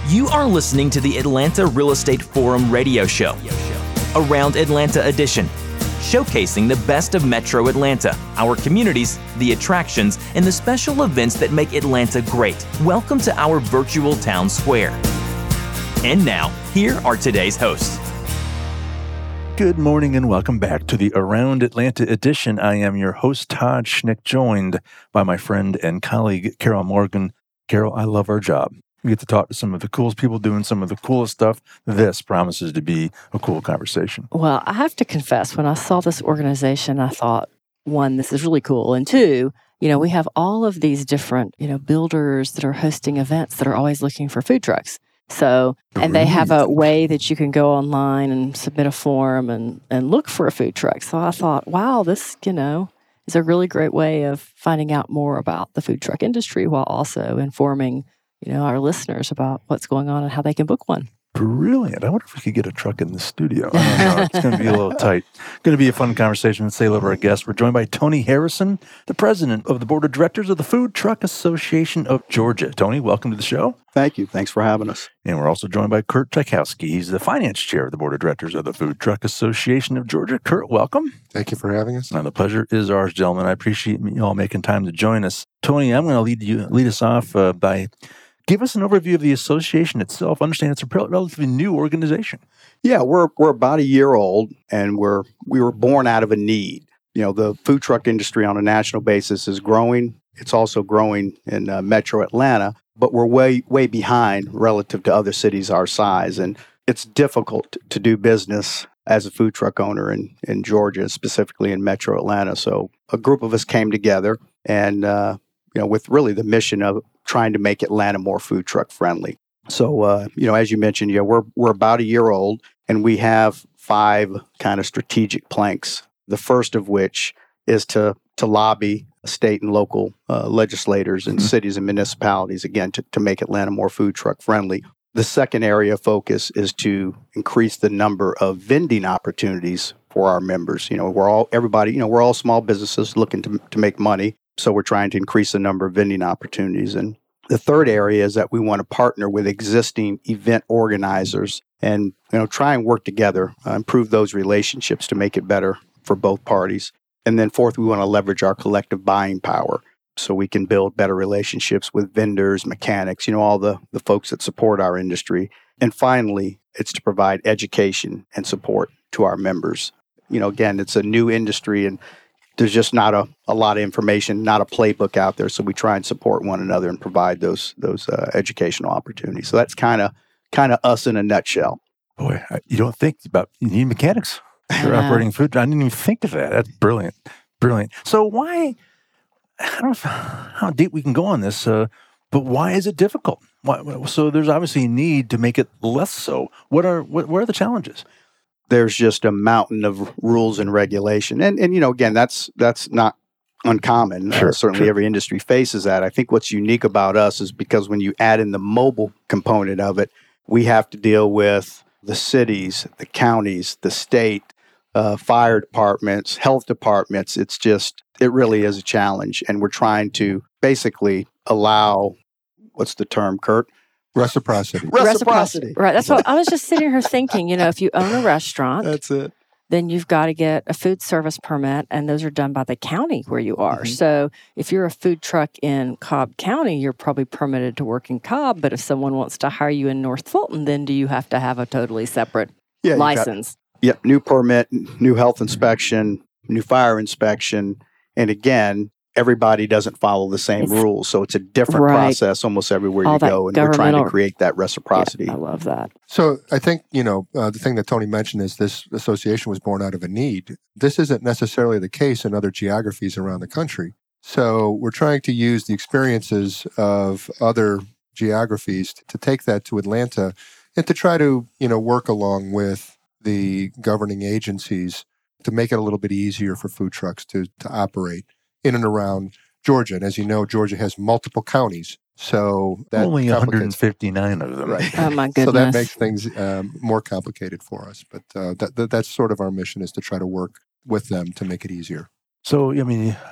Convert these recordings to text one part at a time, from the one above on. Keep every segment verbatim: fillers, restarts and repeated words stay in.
You are listening to the Atlanta Real Estate Forum radio show, Around Atlanta Edition, showcasing the best of Metro Atlanta, our communities, the attractions, and the special events that make Atlanta great. Welcome to our virtual town square. And now, here are today's hosts. Good morning and welcome back to the Around Atlanta Edition. I am your host, Todd Schnick, joined by my friend and colleague, Carol Morgan. Carol, I love our job. We get to talk to some of the coolest people doing some of the coolest stuff. This promises to be a cool conversation. Well, I have to confess, when I saw this organization, I thought, one, this is really cool. And two, you know, we have all of these different, you know, builders that are hosting events that are always looking for food trucks. So, and they have a way that you can go online and submit a form and, and look for a food truck. So I thought, wow, this, you know, is a really great way of finding out more about the food truck industry while also informing, you know, our listeners about what's going on and how they can book one. Brilliant. I wonder if we could get a truck in the studio. I don't know. It's going to be a little tight. Going to be a fun conversation. Let's say hello to our guest. We're joined by Tony Harrison, the president of the board of directors of the Food Truck Association of Georgia. Tony, welcome to the show. Thank you. Thanks for having us. And we're also joined by Kurt Tchaikovsky. He's the finance chair of the board of directors of the Food Truck Association of Georgia. Kurt, welcome. Thank you for having us. And the pleasure is ours, gentlemen. I appreciate you all making time to join us. Tony, I'm going to lead you lead us off uh, by give us an overview of the association itself. Understand it's a relatively new organization. Yeah, we're we're about a year old, and we're we were born out of a need. You know, the food truck industry on a national basis is growing. It's also growing in uh, Metro Atlanta, but we're way way behind relative to other cities our size, and it's difficult to do business as a food truck owner in in Georgia, specifically in Metro Atlanta. So a group of us came together, and uh, you know, with really the mission of trying to make Atlanta more food truck friendly. So, uh, you know, as you mentioned, yeah, we're we're about a year old, and we have five kind of strategic planks. The first of which is to to lobby state and local uh, legislators and mm-hmm. cities and municipalities, again, to, to make Atlanta more food truck friendly. The second area of focus is to increase the number of vending opportunities for our members. You know, we're all everybody. You know, we're all small businesses looking to to make money. So we're trying to increase the number of vending opportunities. And the third area is that we want to partner with existing event organizers and, you know, try and work together, uh, improve those relationships to make it better for both parties. And then fourth, we want to leverage our collective buying power so we can build better relationships with vendors, mechanics, you know, all the, the folks that support our industry. And finally, it's to provide education and support to our members. You know, again, it's a new industry, and there's just not a, a lot of information, not a playbook out there. So we try and support one another and provide those those uh, educational opportunities. So that's kind of kind of us in a nutshell. Boy, I, you don't think about, you need mechanics for Yeah. operating food. I didn't even think of that. That's brilliant. Brilliant. So why, I don't know how deep we can go on this, uh, but why is it difficult? Why, so there's obviously a need to make it less so. What are what, what are the challenges? There's just a mountain of rules and regulation. And, and you know, again, that's that's not uncommon. Sure, uh, certainly sure. every industry faces that. I think what's unique about us is because when you add in the mobile component of it, we have to deal with the cities, the counties, the state, uh, fire departments, health departments. It's just, it really is a challenge. And we're trying to basically allow, what's the term, Kurt? Reciprocity. Reciprocity. Right. That's what I was just sitting here thinking. You know, if you own a restaurant, That's it. then you've got to get a food service permit, and those are done by the county where you are. Mhm. So if you're a food truck in Cobb County, you're probably permitted to work in Cobb. But if someone wants to hire you in North Fulton, then do you have to have a totally separate Yeah, you got- license? Yep, new permit, new health inspection, new fire inspection. And again, everybody doesn't follow the same It's- rules. So it's a different Right. process almost everywhere All you that go. And we're trying to governmental- create that reciprocity. Yeah, I love that. So I think, you know, uh, the thing that Tony mentioned is this association was born out of a need. This isn't necessarily the case in other geographies around the country. So we're trying to use the experiences of other geographies to, to take that to Atlanta and to try to, you know, work along with the governing agencies to make it a little bit easier for food trucks to, to operate in and around Georgia. And as you know, Georgia has multiple counties. So that Only complicates- one hundred fifty-nine of them. Right. Oh, my goodness. So that makes things um, more complicated for us. But uh, that, that that's sort of our mission, is to try to work with them to make it easier. So, I mean,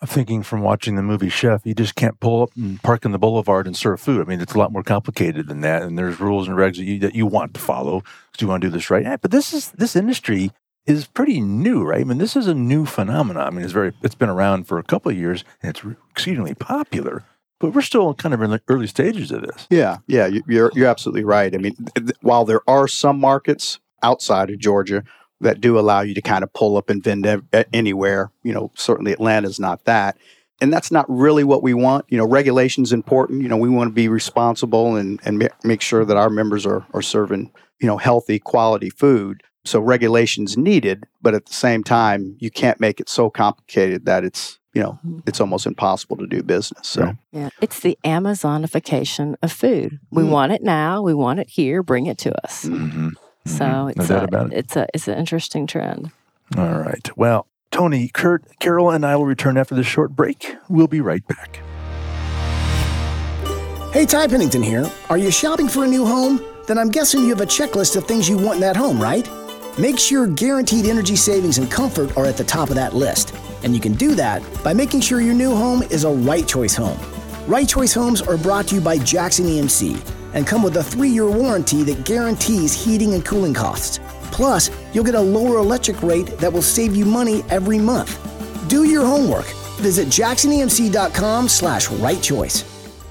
thinking from watching the movie Chef, you just can't pull up and park in the boulevard and serve food. I mean, it's a lot more complicated than that, and there's rules and regs that you, that you want to follow because you want to do this right. Yeah, but this is this industry is pretty new, right? I mean, this is a new phenomenon. I mean, it's very it's been around for a couple of years, and it's exceedingly popular. But we're still kind of in the early stages of this. Yeah, yeah, you- you're you're absolutely right. I mean, th- while there are some markets outside of Georgia that do allow you to kind of pull up and vend ev- anywhere, you know, certainly Atlanta's not that. And that's not really what we want. You know, regulation's important. You know, we want to be responsible and, and ma- make sure that our members are, are serving, you know, healthy, quality food. So regulation's needed, but at the same time, you can't make it so complicated that it's, you know, it's almost impossible to do business. So, Right. Yeah, it's the Amazonification of food. We Mm. want it now. We want it here. Bring it to us. Mm-hmm. So No it's doubt a, about it. it's a it's an interesting trend. All right. Well, Tony, Kurt, Carol, and I will return after this short break. We'll be right back. Hey, Ty Pennington here. Are you shopping for a new home? Then I'm guessing you have a checklist of things you want in that home, right? Make sure guaranteed energy savings and comfort are at the top of that list. And you can do that by making sure your new home is a Right Choice home. Right Choice homes are brought to you by Jackson E M C and come with a three-year warranty that guarantees heating and cooling costs. Plus, you'll get a lower electric rate that will save you money every month. Do your homework. Visit jacksonemc.com slash right choice.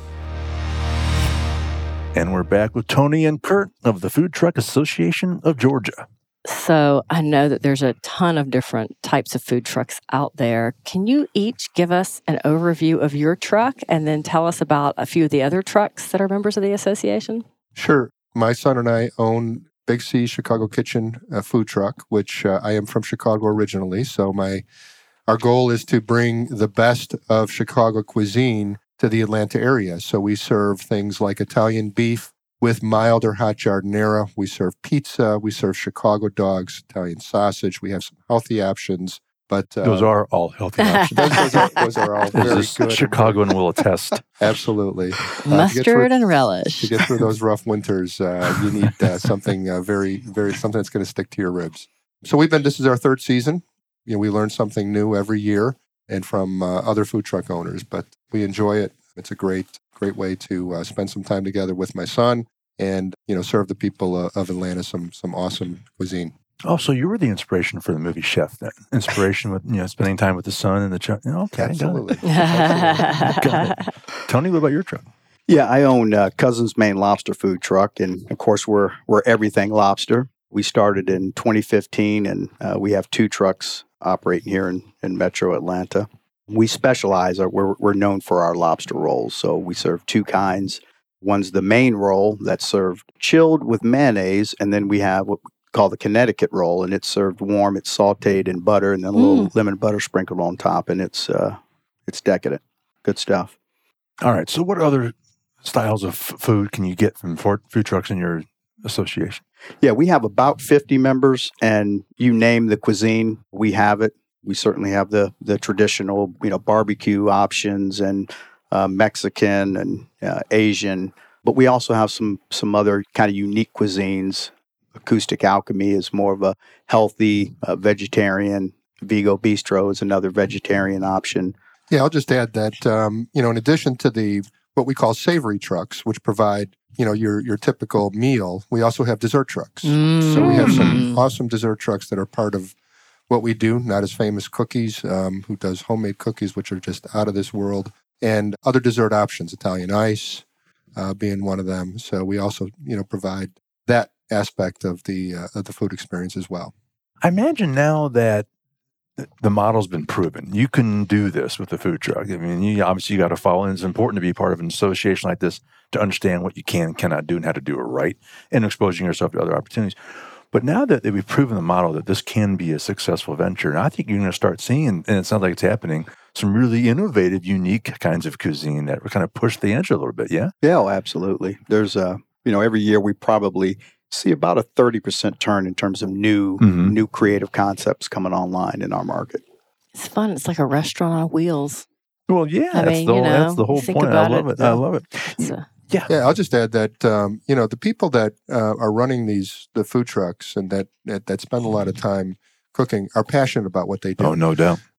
And we're back with Tony and Kurt of the Food Truck Association of Georgia. So I know that there's a ton of different types of food trucks out there. Can you each give us an overview of your truck and then tell us about a few of the other trucks that are members of the association? Sure. My son and I own Big C Chicago Kitchen uh, food truck, which uh, I am from Chicago originally. So my our goal is to bring the best of Chicago cuisine to the Atlanta area. So we serve things like Italian beef with mild or hot giardiniera. We serve pizza. We serve Chicago dogs, Italian sausage. We have some healthy options. But uh, Those are all healthy options. those, those are those are all very As good. a Chicagoan will attest. Absolutely. Uh, to get through- Mustard and relish. to get through those rough winters, uh, you need uh, something uh, very, very something that's going to stick to your ribs. So we've been. This is our third season. You know, we learn something new every year, and from uh, other food truck owners. But we enjoy it. It's a great, great way to uh, spend some time together with my son, and you know, serve the people uh, of Atlanta some some awesome cuisine. Oh, so you were the inspiration for the movie Chef then? Inspiration with, you know, spending time with the son and the child. Okay, Absolutely. got it. Got it. Tony, what about your truck? yeah, I own uh, Cousin's Maine Lobster Food Truck, and of course, we're we're everything lobster. We started in twenty fifteen, and uh, we have two trucks operating here in, in Metro Atlanta. We specialize. uh, We're we're known for our lobster rolls, so we serve two kinds. One's the main roll that's served chilled with mayonnaise, and then we have what we call the Connecticut roll, and it's served warm. It's sautéed in butter, and then a little lemon butter sprinkled on top, and it's uh, it's decadent. Good stuff. All right. So what other styles of f- food can you get from for- food trucks in your association? Yeah, we have about fifty members, and you name the cuisine, we have it. We certainly have the the traditional, you know, barbecue options and uh, Mexican and uh, Asian, but we also have some some other kind of unique cuisines. Acoustic Alchemy is more of a healthy uh, vegetarian. Vigo Bistro is another vegetarian option. Yeah, I'll just add that um, you know, in addition to the what we call savory trucks, which provide you know your your typical meal, we also have dessert trucks. So we have some awesome dessert trucks that are part of what we do. Not as famous Cookies, um, who does homemade cookies, which are just out of this world, and other dessert options, Italian ice uh, being one of them. So we also you know provide that aspect of the uh, of the food experience as well. I imagine now that th- the model's been proven. You can do this with the food truck. I mean, you obviously you got to follow, and it's important to be part of an association like this to understand what you can and cannot do and how to do it right, and exposing yourself to other opportunities. But now that we've proven the model that this can be a successful venture, I think you're going to start seeing, and it sounds like it's happening, some really innovative, unique kinds of cuisine that kind of push the edge a little bit. Yeah. Yeah, oh, absolutely. There's a, you know, every year we probably see about a thirty percent turn in terms of new Mhm. new creative concepts coming online in our market. It's fun. It's like a restaurant on wheels. Well, yeah, I that's mean, the you whole, that's know, the whole think point. I about love it, it. I uh, love it. It's a, Yeah. Yeah, I'll just add that um, you know the people that uh, are running these the food trucks and that, that that spend a lot of time cooking are passionate about what they do. Oh, no doubt.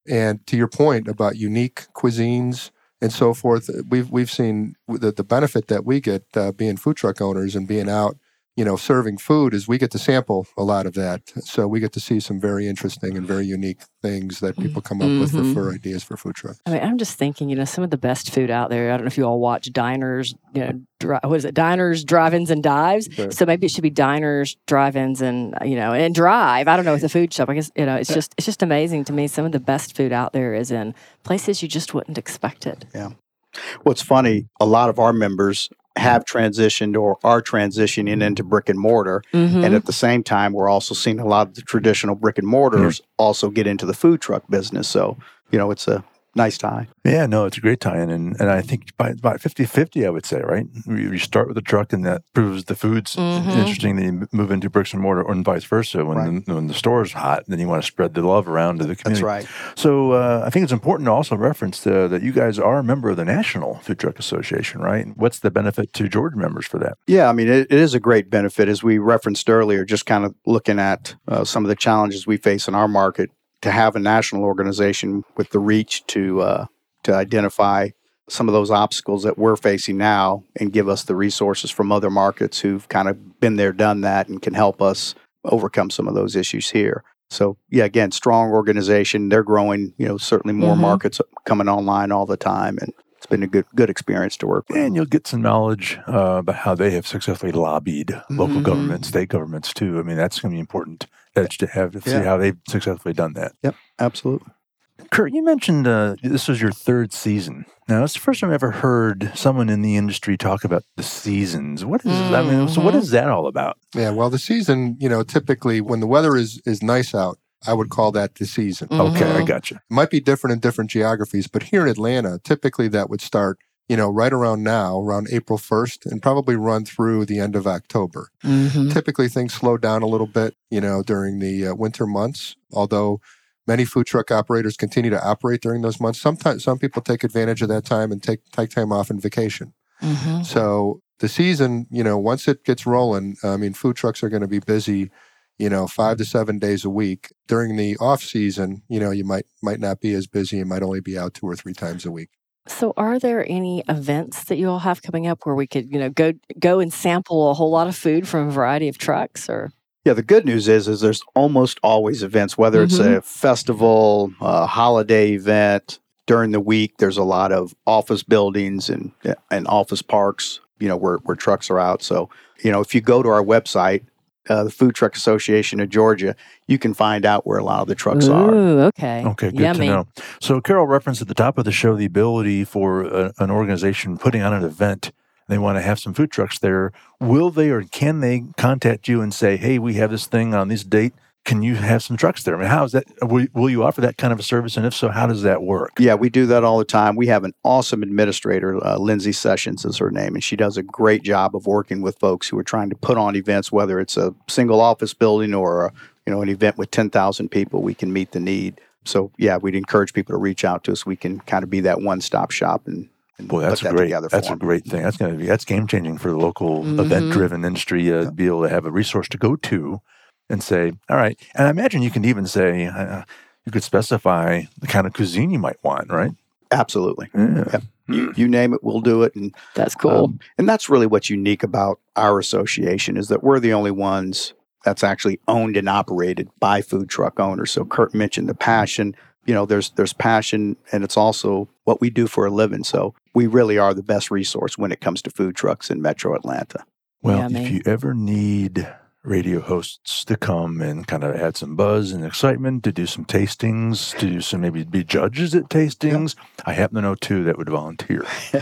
And to your point about unique cuisines and so forth, we've we've seen the, the benefit that we get uh, being food truck owners and being out, you know, serving food is we get to sample a lot of that. So we get to see some very interesting and very unique things that people come up mm-hmm. with for, for ideas for food trucks. I mean, I'm just thinking, you know, some of the best food out there. I don't know if you all watch Diners, you know, dri- what is it? Diners, Drive-ins, and Dives. Sure. So maybe it should be Diners, Drive-ins, and you know, and Drive. I don't know, with the food shop. I guess you know, it's just it's just amazing to me. Some of the best food out there is in places you just wouldn't expect it. Yeah. What's funny, a lot of our members have transitioned or are transitioning into brick and mortar. Mm-hmm. And at the same time, we're also seeing a lot of the traditional brick and mortars mm-hmm. also get into the food truck business. So, you know, it's a nice tie. Yeah, no, it's a great tie-in. And, and I think by about fifty-fifty, I would say, right? You, you start with the truck and that proves the food's mm-hmm. interesting. Then you move into bricks and mortar or vice versa. When, right. the, when the store's hot, then you want to spread the love around to the community. That's right. So uh, I think it's important to also reference uh, that you guys are a member of the National Food Truck Association, right? What's the benefit to Georgia members for that? Yeah, I mean, it, it is a great benefit. As we referenced earlier, just kind of looking at uh, some of the challenges we face in our market, to have a national organization with the reach to uh, to identify some of those obstacles that we're facing now and give us the resources from other markets who've kind of been there, done that, and can help us overcome some of those issues here. So, yeah, again, strong organization. They're growing, you know, certainly more mm-hmm. markets coming online all the time. And it's been a good good experience to work with. And you'll get some knowledge uh, about how they have successfully lobbied mm-hmm. local governments, state governments, too. I mean, that's going to be important edge to have to yeah. see how they've successfully done that. Yep, absolutely. Kurt, you mentioned uh, this was your third season. Now, it's the first time I've ever heard someone in the industry talk about the seasons. What is, mm-hmm. I mean, so what is that all about? Yeah, well, the season, you know, typically when the weather is, is nice out, I would call that the season. Mm-hmm. Okay, I got you. It might be different in different geographies, but here in Atlanta, typically that would start, you know, right around now, around April first, and probably run through the end of October. Mm-hmm. Typically, things slow down a little bit, you know, during the uh, winter months, although many food truck operators continue to operate during those months. Sometimes some people take advantage of that time and take, take time off in vacation. Mm-hmm. So the season, you know, once it gets rolling, I mean, food trucks are going to be busy, you know, five to seven days a week. During the off season, you know, you might might not be as busy. You might only be out two or three times a week. So are there any events that you all have coming up where we could, you know, go go and sample a whole lot of food from a variety of trucks? Or Yeah, the good news is is there's almost always events, whether it's mm-hmm. a festival, a holiday event. During the week, there's a lot of office buildings and and office parks, you know, where, where trucks are out. So, you know, if you go to our website, Uh, the Food Truck Association of Georgia, you can find out where a lot of the trucks Ooh, are. okay. Okay, good Yummy. to know. So Carol referenced at the top of the show the ability for a, an organization putting on an event. They want to have some food trucks there. Will they or can they contact you and say, hey, we have this thing on this date. Can you have some trucks there? I mean, how is that? Will, will you offer that kind of a service? And if so, how does that work? Yeah, we do that all the time. We have an awesome administrator, uh, Lindsay Sessions is her name, and she does a great job of working with folks who are trying to put on events, whether it's a single office building or a, you know, an event with ten thousand people. We can meet the need. So, yeah, we'd encourage people to reach out to us. We can kind of be that one-stop shop and And Boy, that's put that great. together That's for a them. great thing. That's going to be that's game changing for the local Mm-hmm. event-driven industry uh, to be able to have a resource to go to and say, all right. And I imagine you can even say uh, you could specify the kind of cuisine you might want, right? Absolutely. Yeah. Yep. You, you name it, we'll do it. And That's cool. um, and that's really what's unique about our association is that we're the only ones that's actually owned and operated by food truck owners. So Kurt mentioned the passion. You know, there's there's passion, and it's also what we do for a living. So we really are the best resource when it comes to food trucks in Metro Atlanta. Well, Yummy. if you ever need radio hosts to come and kind of add some buzz and excitement, to do some tastings, to do some maybe be judges at tastings, I happen to know two that would volunteer.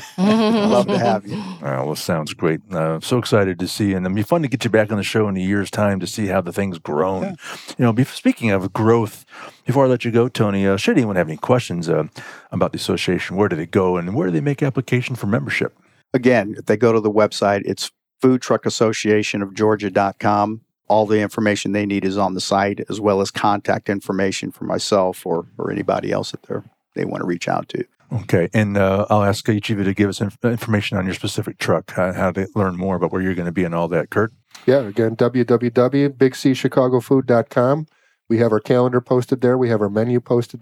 I'd love to have you. Uh, well, sounds great. Uh, so excited to see, and it'll be fun to get you back on the show in a year's time to see how the thing's grown. Yeah. You know, be, speaking of growth, before I let you go, Tony, uh, should anyone have any questions uh, about the association, where do they go, and where do they make application for membership? Again, if they go to the website, it's food truck association of georgia dot com. All the information they need is on the site, as well as contact information for myself or, or anybody else that they're, they want to reach out to. Okay, and uh, I'll ask each of you to give us inf- information on your specific truck, how, how to learn more about where you're going to be and all that. Kurt? Yeah, again, w w w dot big c chicago food dot com. We have our calendar posted there. We have our menu posted there.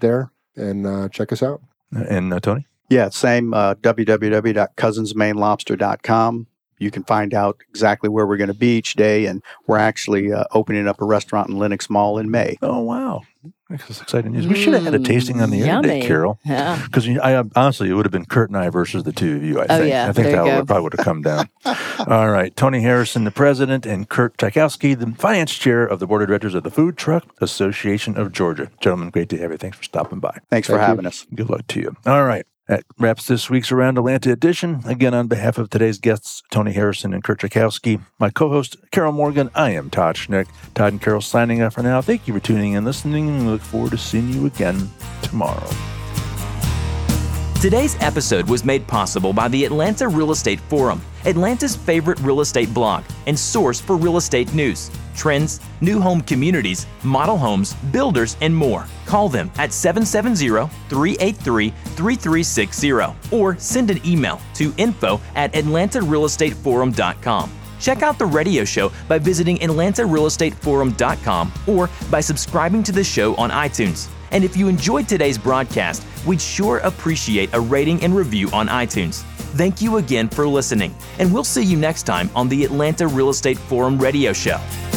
and uh, check us out. And uh, Tony? Yeah, same, uh, w w w dot cousins maine lobster dot com. You can find out exactly where we're going to be each day, and we're actually uh, opening up a restaurant in Lenox Mall in May. Oh, wow. That's exciting news. We should have had a tasting on the Yummy. internet, Carol. Yeah. Because I honestly, it would have been Kurt and I versus the two of you, I Oh, think. yeah. I think There that you would go. probably would have come down. All right. Tony Harrison, the president, and Kurt Tchaikovsky, the finance chair of the board of directors of the Food Truck Association of Georgia. Gentlemen, great to have you. Thanks for stopping by. Thanks for Thank having you. us. Good luck to you. All right. That wraps this week's Around Atlanta edition. Again, on behalf of today's guests, Tony Harrison and Kurt Tchaikovsky, my co-host, Carol Morgan, I am Todd Schnick. Todd and Carol signing off for now. Thank you for tuning in and listening, and we look forward to seeing you again tomorrow. Today's episode was made possible by the Atlanta Real Estate Forum, Atlanta's favorite real estate blog and source for real estate news, trends, new home communities, model homes, builders, and more. Call them at seven seven zero, three eight three, three three six zero or send an email to info at atlanta real estate forum dot com. Check out the radio show by visiting atlanta real estate forum dot com or by subscribing to the show on iTunes. And if you enjoyed today's broadcast, we'd sure appreciate a rating and review on iTunes. Thank you again for listening, and we'll see you next time on the Atlanta Real Estate Forum radio show.